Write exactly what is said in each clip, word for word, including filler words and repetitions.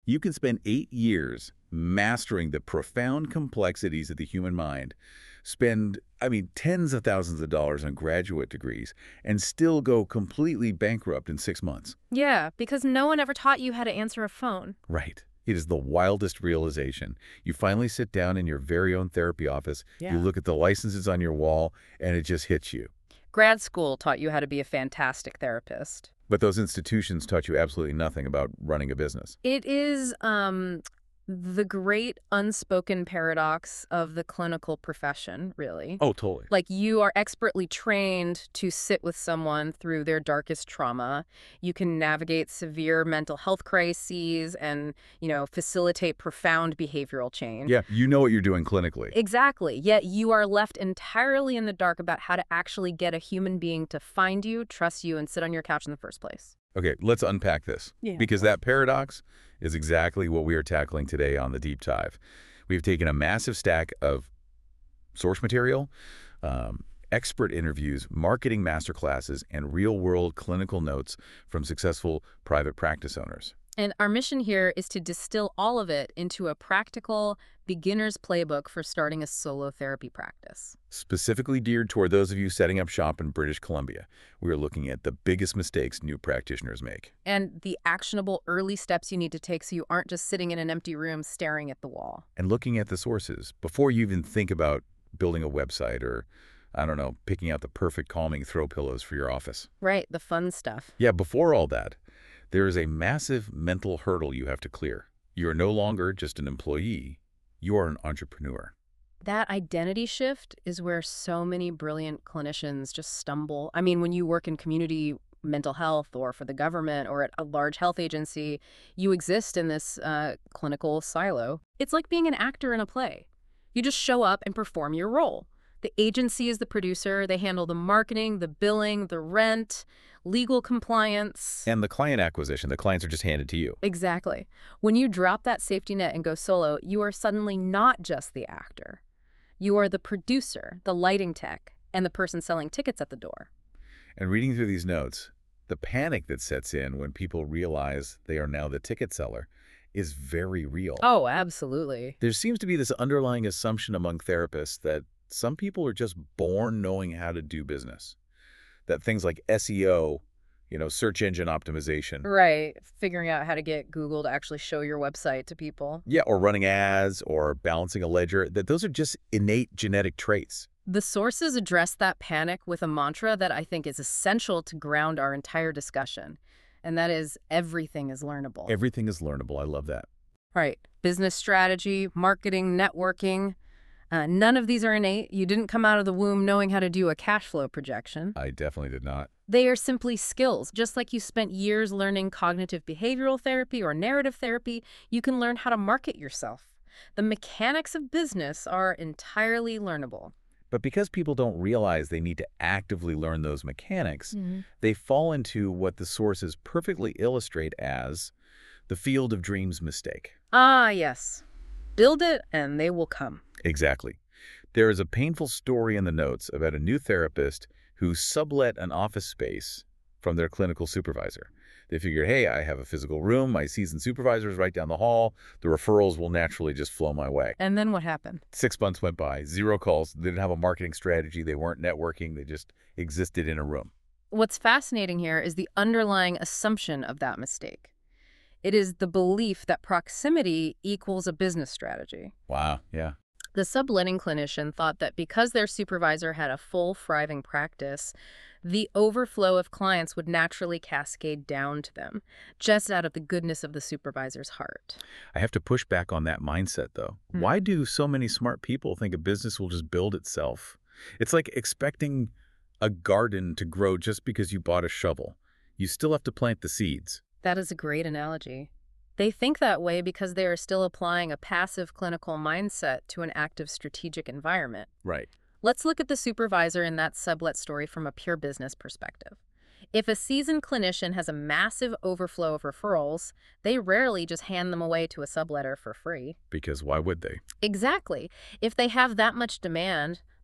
You can spend eight years mastering the profound complexities of the human mind, spend, I mean, tens of thousands of dollars on graduate degrees, and still go completely bankrupt in six months. Yeah, because no one ever taught you how to answer a phone. Right. It is the wildest realization. You finally sit down in your very own therapy office, Yeah. you look at the licenses on your wall, and it just hits you. Grad school taught you how to be a fantastic therapist. But those institutions taught you absolutely nothing about running a business. It is um, the great unspoken paradox of the clinical profession, really. Oh, totally. Like, you are expertly trained to sit with someone through their darkest trauma. You can navigate severe mental health crises and, you know, facilitate profound behavioral change. Yeah, you know what you're doing clinically. Exactly. Yet you are left entirely in the dark about how to actually get a human being to find you, trust you, and sit on your couch in the first place. Okay, let's unpack this. Yeah. Because that paradox is exactly what we are tackling today on the Deep Dive. We've taken a massive stack of source material, um, expert interviews, marketing masterclasses, and real-world clinical notes from successful private practice owners. And our mission here is to distill all of it into a practical, beginner's playbook for starting a solo therapy practice. Specifically geared toward those of you setting up shop in British Columbia, we are looking at the biggest mistakes new practitioners make. And the actionable early steps you need to take so you aren't just sitting in an empty room staring at the wall. And looking at the sources before you even think about building a website or, I don't know, picking out the perfect calming throw pillows for your office. Right, the fun stuff. Yeah, before all that, there is a massive mental hurdle you have to clear. You are no longer just an employee. You are an entrepreneur. That identity shift is where so many brilliant clinicians just stumble. I mean, when you work in community mental health or for the government or at a large health agency, you exist in this uh, clinical silo. It's like being an actor in a play. You just show up and perform your role. The agency is the producer. They handle the marketing, the billing, the rent, legal compliance. And the client acquisition, the clients are just handed to you. Exactly. When you drop that safety net and go solo, you are suddenly not just the actor. You are the producer, the lighting tech, and the person selling tickets at the door. And reading through these notes, the panic that sets in when people realize they are now the ticket seller is very real. Oh, absolutely. There seems to be this underlying assumption among therapists that some people are just born knowing how to do business. That things like S E O, you know, search engine optimization. Right. Figuring out how to get Google to actually show your website to people. Yeah, or running ads or balancing a ledger, that those are just innate genetic traits. The sources address that panic with a mantra that I think is essential to ground our entire discussion. And that is, everything is learnable. Everything is learnable. I love that. Right. Business strategy, marketing, networking. Uh, none of these are innate. You didn't come out of the womb knowing how to do a cash flow projection. I definitely did not. They are simply skills. Just like you spent years learning cognitive behavioral therapy or narrative therapy, you can learn how to market yourself. The mechanics of business are entirely learnable. But because people don't realize they need to actively learn those mechanics, Mm-hmm. they fall into what the sources perfectly illustrate as the field of dreams mistake. Ah, yes. Build it and they will come. Exactly. There is a painful story in the notes about a new therapist who sublet an office space from their clinical supervisor. They figured, hey, I have a physical room, my seasoned supervisor is right down the hall, the referrals will naturally just flow my way. And then what happened? Six months went by, zero calls, they didn't have a marketing strategy, they weren't networking, they just existed in a room. What's fascinating here is the underlying assumption of that mistake. It is the belief that proximity equals a business strategy. Wow, yeah. The subletting clinician thought that because their supervisor had a full, thriving practice, the overflow of clients would naturally cascade down to them, just out of the goodness of the supervisor's heart. I have to push back on that mindset, though. Hmm. Why do so many smart people think a business will just build itself? It's like expecting a garden to grow just because you bought a shovel. You still have to plant the seeds. That is a great analogy. They think that way because they are still applying a passive clinical mindset to an active strategic environment. Right. Let's look at the supervisor in that sublet story from a pure business perspective. If a seasoned clinician has a massive overflow of referrals, they rarely just hand them away to a subletter for free. Because why would they? Exactly. If they have that much demand,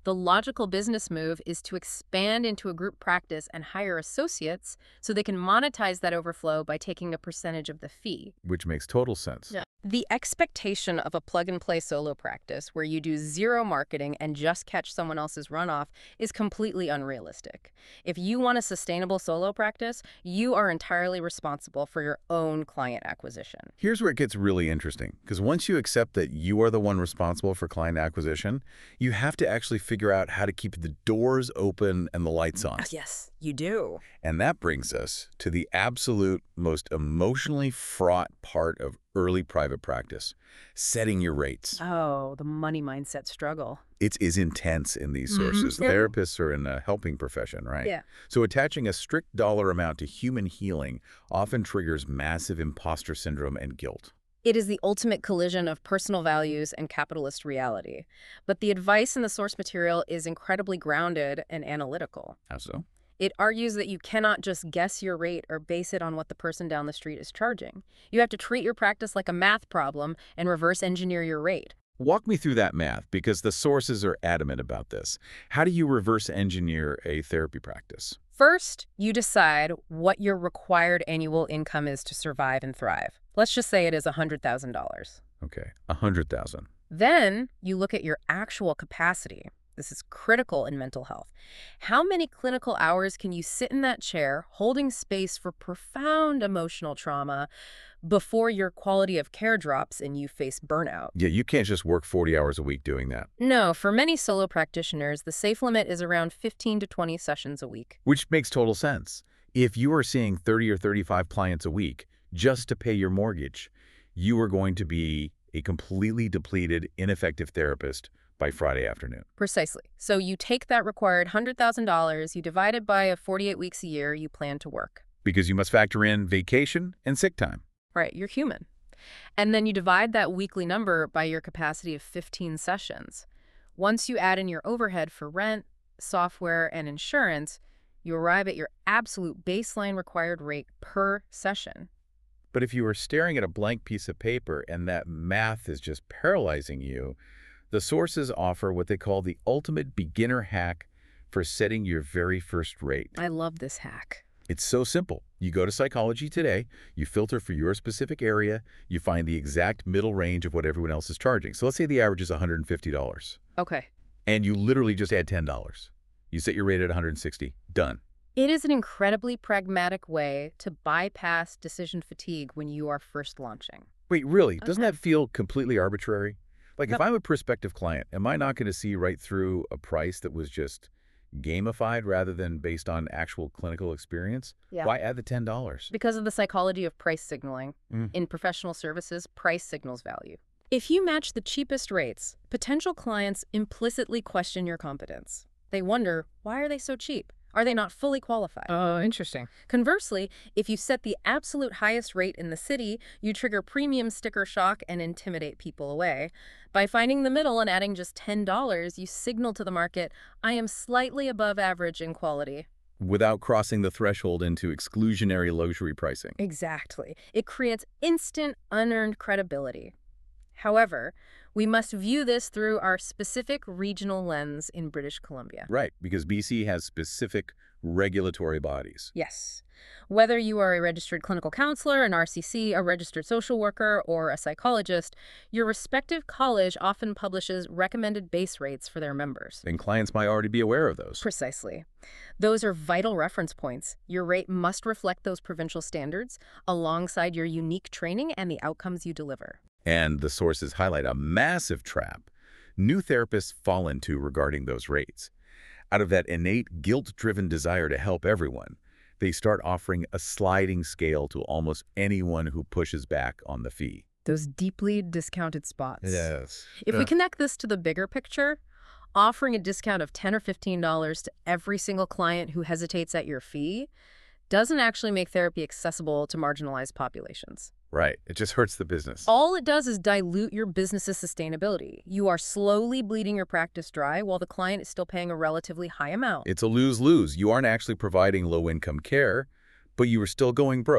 The logical business move is to expand into a group practice and hire associates so they can monetize that overflow by taking a percentage of the fee. Which makes total sense. Yeah. The expectation of a plug-and-play solo practice where you do zero marketing and just catch someone else's runoff is completely unrealistic. If you want a sustainable solo practice, you are entirely responsible for your own client acquisition. Here's where it gets really interesting, because once you accept that you are the one responsible for client acquisition, you have to actually figure out how to keep the doors open and the lights on. Yes, you do. And that brings us to the absolute most emotionally fraught part of early private practice, setting your rates. Oh, the money mindset struggle. It is intense in these sources. Mm-hmm. Therapists are in a helping profession, right? Yeah. So attaching a strict dollar amount to human healing often triggers massive imposter syndrome and guilt. It is the ultimate collision of personal values and capitalist reality. But the advice in the source material is incredibly grounded and analytical. How so? It argues that you cannot just guess your rate or base it on what the person down the street is charging. You have to treat your practice like a math problem and reverse engineer your rate. Walk me through that math, because the sources are adamant about this. How do you reverse engineer a therapy practice? First, you decide what your required annual income is to survive and thrive. Let's just say it is one hundred thousand dollars. Okay, one hundred thousand dollars. Then you look at your actual capacity. This is critical in mental health. How many clinical hours can you sit in that chair holding space for profound emotional trauma before your quality of care drops and you face burnout? Yeah, you can't just work forty hours a week doing that. No, for many solo practitioners, the safe limit is around fifteen to twenty sessions a week. Which makes total sense. If you are seeing thirty or thirty-five clients a week just to pay your mortgage, you are going to be a completely depleted, ineffective therapist by Friday afternoon. Precisely. So you take that required one hundred thousand dollars, you divide it by forty-eight weeks a year you plan to work. Because you must factor in vacation and sick time. Right, you're human. And then you divide that weekly number by your capacity of fifteen sessions. Once you add in your overhead for rent, software, and insurance, you arrive at your absolute baseline required rate per session. But if you are staring at a blank piece of paper and that math is just paralyzing you, the sources offer what they call the ultimate beginner hack for setting your very first rate. I love this hack. It's so simple. You go to Psychology Today, you filter for your specific area, you find the exact middle range of what everyone else is charging. So let's say the average is one hundred fifty dollars. Okay. And you literally just add ten dollars. You set your rate at one hundred sixty dollars. Done. It is an incredibly pragmatic way to bypass decision fatigue when you are first launching. Wait, really? Okay. Doesn't that feel completely arbitrary? Like, No. if I'm a prospective client, am I not going to see right through a price that was just gamified rather than based on actual clinical experience? Yeah. Why add the ten dollars? Because of the psychology of price signaling. Mm. In professional services, price signals value. If you match the cheapest rates, potential clients implicitly question your competence. They wonder, why are they so cheap? Are they not fully qualified? Oh, interesting. Conversely, if you set the absolute highest rate in the city, you trigger premium sticker shock and intimidate people away. By finding the middle and adding just ten dollars, you signal to the market, I am slightly above average in quality. Without crossing the threshold into exclusionary luxury pricing. Exactly. It creates instant, unearned credibility. However, we must view this through our specific regional lens in British Columbia. Right, because B C has specific regulatory bodies. Yes. Whether you are a registered clinical counselor, an R C C, a registered social worker, or a psychologist, your respective college often publishes recommended base rates for their members. And clients might already be aware of those. Precisely. Those are vital reference points. Your rate must reflect those provincial standards alongside your unique training and the outcomes you deliver. And the sources highlight a massive trap new therapists fall into regarding those rates. Out of that innate guilt-driven desire to help everyone, they start offering a sliding scale to almost anyone who pushes back on the fee. Those deeply discounted spots. Yes. If we connect this to the bigger picture, offering a discount of ten or fifteen dollars to every single client who hesitates at your fee doesn't actually make therapy accessible to marginalized populations. Right. It just hurts the business. All it does is dilute your business's sustainability. You are slowly bleeding your practice dry while the client is still paying a relatively high amount. It's a lose-lose. You aren't actually providing low-income care, but you are still going broke.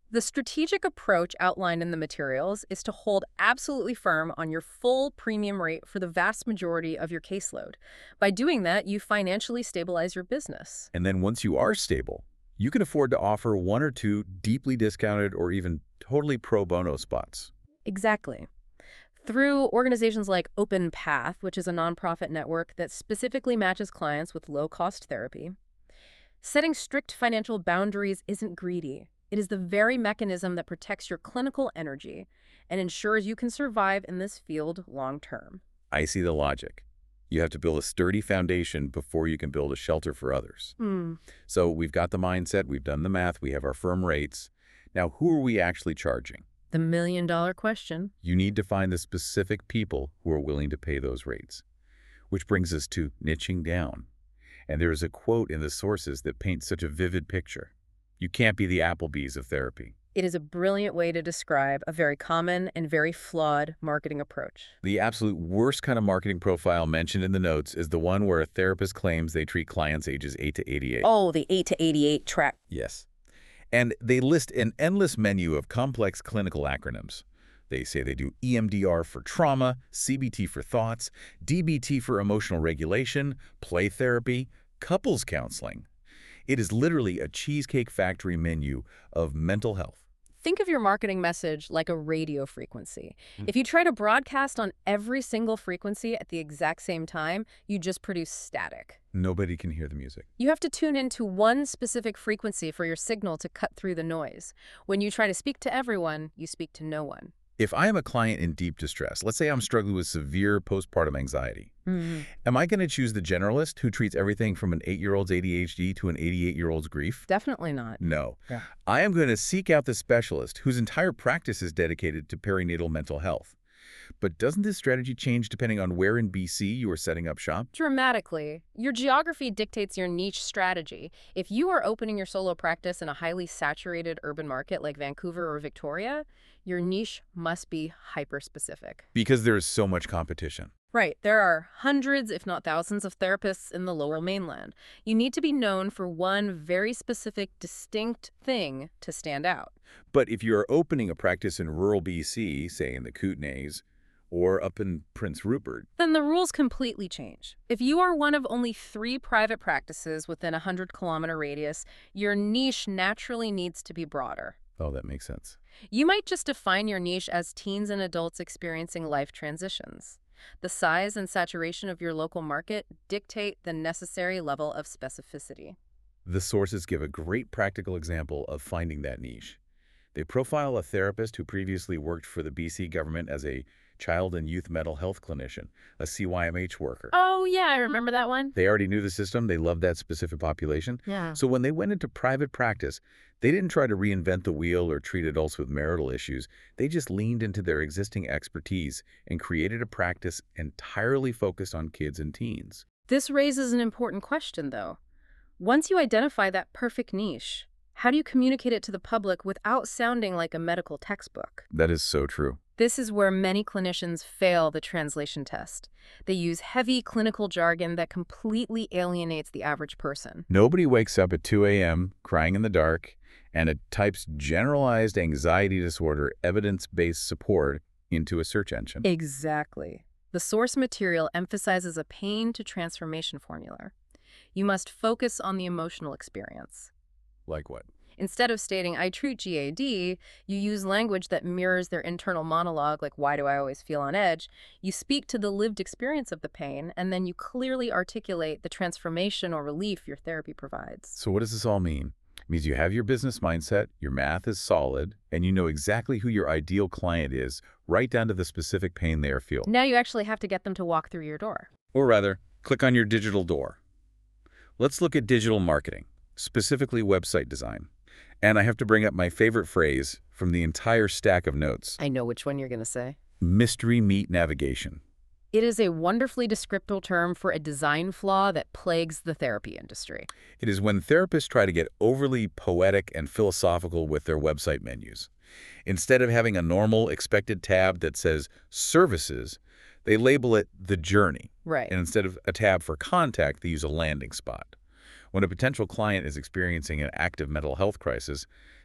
The strategic approach outlined in the materials is to hold absolutely firm on your full premium rate for the vast majority of your caseload. By doing that, you financially stabilize your business. And then once you are stable, you can afford to offer one or two deeply discounted or even totally pro bono spots. Exactly. Through organizations like Open Path, which is a nonprofit network that specifically matches clients with low-cost therapy, setting strict financial boundaries isn't greedy. It is the very mechanism that protects your clinical energy and ensures you can survive in this field long-term. I see the logic. You have to build a sturdy foundation before you can build a shelter for others. Hmm. So we've got the mindset, we've done the math, we have our firm rates. Now, who are we actually charging? The million-dollar question. You need to find the specific people who are willing to pay those rates. Which brings us to niching down. And there is a quote in the sources that paints such a vivid picture. You can't be the Applebee's of therapy. It is a brilliant way to describe a very common and very flawed marketing approach. The absolute worst kind of marketing profile mentioned in the notes is the one where a therapist claims they treat clients ages eight to eighty-eight. Oh, the eight to eighty-eight track. Yes. And they list an endless menu of complex clinical acronyms. They say they do E M D R for trauma, C B T for thoughts, D B T for emotional regulation, play therapy, couples counseling. It is literally a Cheesecake Factory menu of mental health. Think of your marketing message like a radio frequency. Mm. If you try to broadcast on every single frequency at the exact same time, you just produce static. Nobody can hear the music. You have to tune into one specific frequency for your signal to cut through the noise. When you try to speak to everyone, you speak to no one. If I am a client in deep distress, let's say I'm struggling with severe postpartum anxiety, Mm-hmm. am I going to choose the generalist who treats everything from an eight-year-old's A D H D to an eighty-eight-year-old's grief? Definitely not. No. Yeah. I am going to seek out the specialist whose entire practice is dedicated to perinatal mental health. But doesn't this strategy change depending on where in B C you are setting up shop? Dramatically. Your geography dictates your niche strategy. If you are opening your solo practice in a highly saturated urban market like Vancouver or Victoria, your niche must be hyper-specific. Because there is so much competition. Right. There are hundreds, if not thousands, of therapists in the Lower Mainland. You need to be known for one very specific, distinct thing to stand out. But if you are opening a practice in rural B C, say in the Kootenays, or up in Prince Rupert, Then the rules completely change. If you are one of only three private practices within a hundred kilometer radius, your niche naturally needs to be broader. oh, that makes sense. You might just define your niche as teens and adults experiencing life transitions. The size and saturation of your local market dictate the necessary level of specificity. The sources give a great practical example of finding that niche. They profile a therapist who previously worked for the B C government as a child and youth mental health clinician, a C Y M H worker. Oh, yeah, I remember that one. They already knew the system. They loved that specific population. Yeah. So when they went into private practice, they didn't try to reinvent the wheel or treat adults with marital issues. They just leaned into their existing expertise and created a practice entirely focused on kids and teens. This raises an important question, though. Once you identify that perfect niche, how do you communicate it to the public without sounding like a medical textbook? That is so true. This is where many clinicians fail the translation test. They use heavy clinical jargon that completely alienates the average person. Nobody wakes up at two A M crying in the dark and it types generalized anxiety disorder evidence-based support into a search engine. Exactly. The source material emphasizes a pain to transformation formula. You must focus on the emotional experience. Like what? Instead of stating, I treat G A D, you use language that mirrors their internal monologue, like, why do I always feel on edge? You speak to the lived experience of the pain, and then you clearly articulate the transformation or relief your therapy provides. So what does this all mean? It means you have your business mindset, your math is solid, and you know exactly who your ideal client is, right down to the specific pain they are feeling. Now you actually have to get them to walk through your door. Or rather, click on your digital door. Let's look at digital marketing, specifically website design. And I have to bring up my favorite phrase from the entire stack of notes. I know which one you're going to say. Mystery meat navigation. It is a wonderfully descriptive term for a design flaw that plagues the therapy industry. It is when therapists try to get overly poetic and philosophical with their website menus. Instead of having a normal expected tab that says services, they label it the journey. Right. And instead of a tab for contact, they use a landing spot. When a potential client is experiencing an active mental health crisis,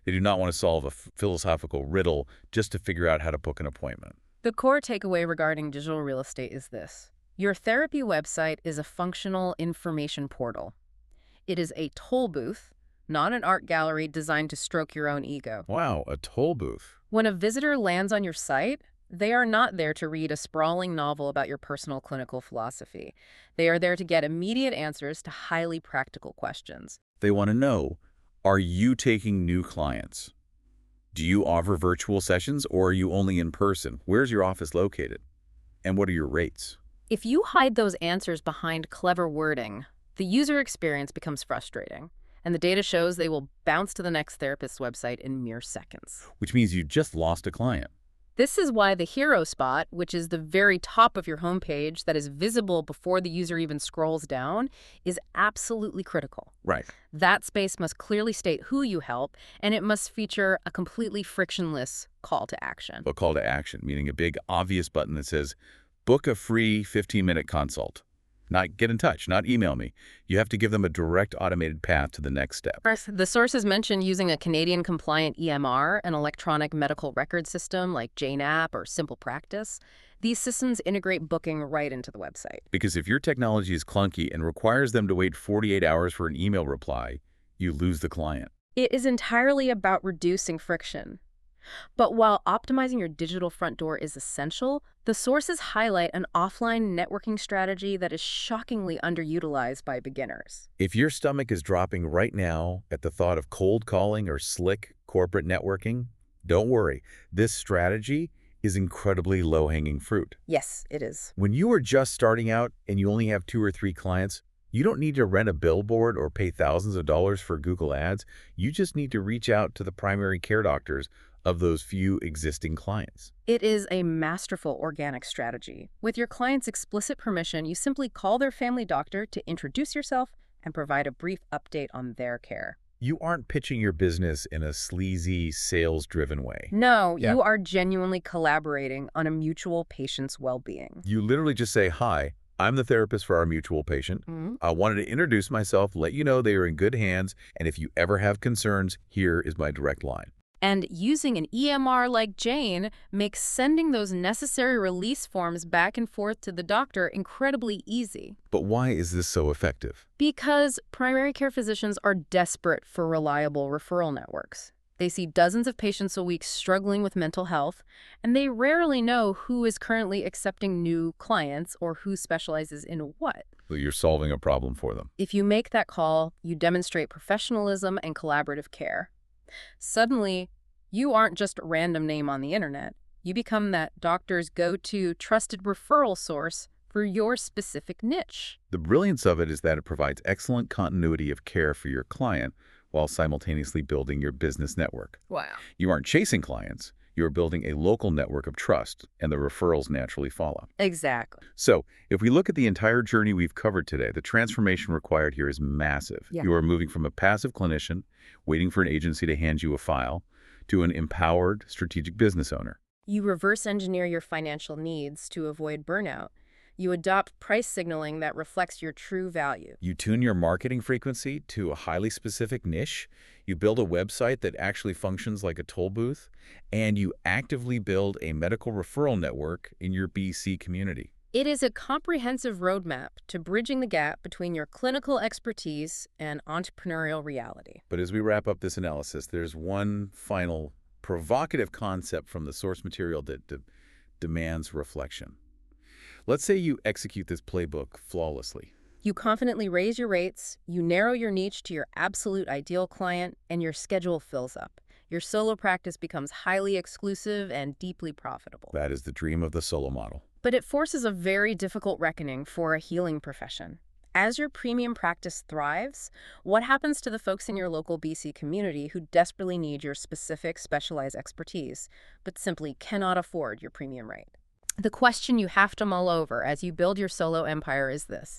They do not want to solve a f- philosophical riddle just to figure out how to book an appointment. The core takeaway regarding digital real estate is this. Your therapy website is a functional information portal. It is a toll booth, not an art gallery designed to stroke your own ego. Wow, a toll booth. When a visitor lands on your site, they are not there to read a sprawling novel about your personal clinical philosophy. They are there to get immediate answers to highly practical questions. They want to know, are you taking new clients? Do you offer virtual sessions or are you only in person? Where's your office located? And what are your rates? If you hide those answers behind clever wording, the user experience becomes frustrating, and the data shows they will bounce to the next therapist's website in mere seconds. Which means you just lost a client. This is why the hero spot, which is the very top of your homepage that is visible before the user even scrolls down, is absolutely critical. Right. That space must clearly state who you help, and it must feature a completely frictionless call to action. A call to action, meaning a big obvious button that says, book a free fifteen minute consult. Not get in touch, not email me. You have to give them a direct automated path to the next step. The sources mention using a Canadian-compliant E M R, an electronic medical record system like Jane App or Simple Practice. These systems integrate booking right into the website. Because if your technology is clunky and requires them to wait forty-eight hours for an email reply, you lose the client. It is entirely about reducing friction. But while optimizing your digital front door is essential, the sources highlight an offline networking strategy that is shockingly underutilized by beginners. If your stomach is dropping right now at the thought of cold calling or slick corporate networking, don't worry. This strategy is incredibly low-hanging fruit. Yes, it is. When you are just starting out and you only have two or three clients, you don't need to rent a billboard or pay thousands of dollars for Google Ads. You just need to reach out to the primary care doctors of those few existing clients. It is a masterful organic strategy. With your client's explicit permission, you simply call their family doctor to introduce yourself and provide a brief update on their care. You aren't pitching your business in a sleazy, sales-driven way. No, Yeah. you are genuinely collaborating on a mutual patient's well-being. You literally just say, hi, I'm the therapist for our mutual patient. Mm-hmm. I wanted to introduce myself, let you know they are in good hands, and if you ever have concerns, here is my direct line. And using an E M R like Jane makes sending those necessary release forms back and forth to the doctor incredibly easy. But why is this so effective? Because primary care physicians are desperate for reliable referral networks. They see dozens of patients a week struggling with mental health, and they rarely know who is currently accepting new clients or who specializes in what. So you're solving a problem for them. If you make that call, you demonstrate professionalism and collaborative care. Suddenly, you aren't just a random name on the internet. You become that doctor's go-to trusted referral source for your specific niche. The brilliance of it is that it provides excellent continuity of care for your client while simultaneously building your business network. Wow. You aren't chasing clients. You are building a local network of trust, and the referrals naturally follow. Exactly. So, if we look at the entire journey we've covered today, the transformation required here is massive. Yeah. You are moving from a passive clinician, waiting for an agency to hand you a file, to an empowered strategic business owner. You reverse engineer your financial needs to avoid burnout. You adopt price signaling that reflects your true value. You tune your marketing frequency to a highly specific niche. You build a website that actually functions like a toll booth, and you actively build a medical referral network in your B C community. It is a comprehensive roadmap to bridging the gap between your clinical expertise and entrepreneurial reality. But as we wrap up this analysis, there's one final provocative concept from the source material that de demands reflection. Let's say you execute this playbook flawlessly. You confidently raise your rates, you narrow your niche to your absolute ideal client, and your schedule fills up. Your solo practice becomes highly exclusive and deeply profitable. That is the dream of the solo model. But it forces a very difficult reckoning for a healing profession. As your premium practice thrives, what happens to the folks in your local B C community who desperately need your specific specialized expertise, but simply cannot afford your premium rate? The question you have to mull over as you build your solo empire is this: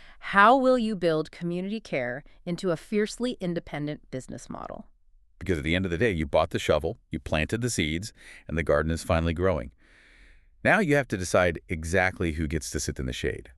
how will you build community care into a fiercely independent business model? Because at the end of the day, you bought the shovel, you planted the seeds, and the garden is finally growing. Now you have to decide exactly who gets to sit in the shade.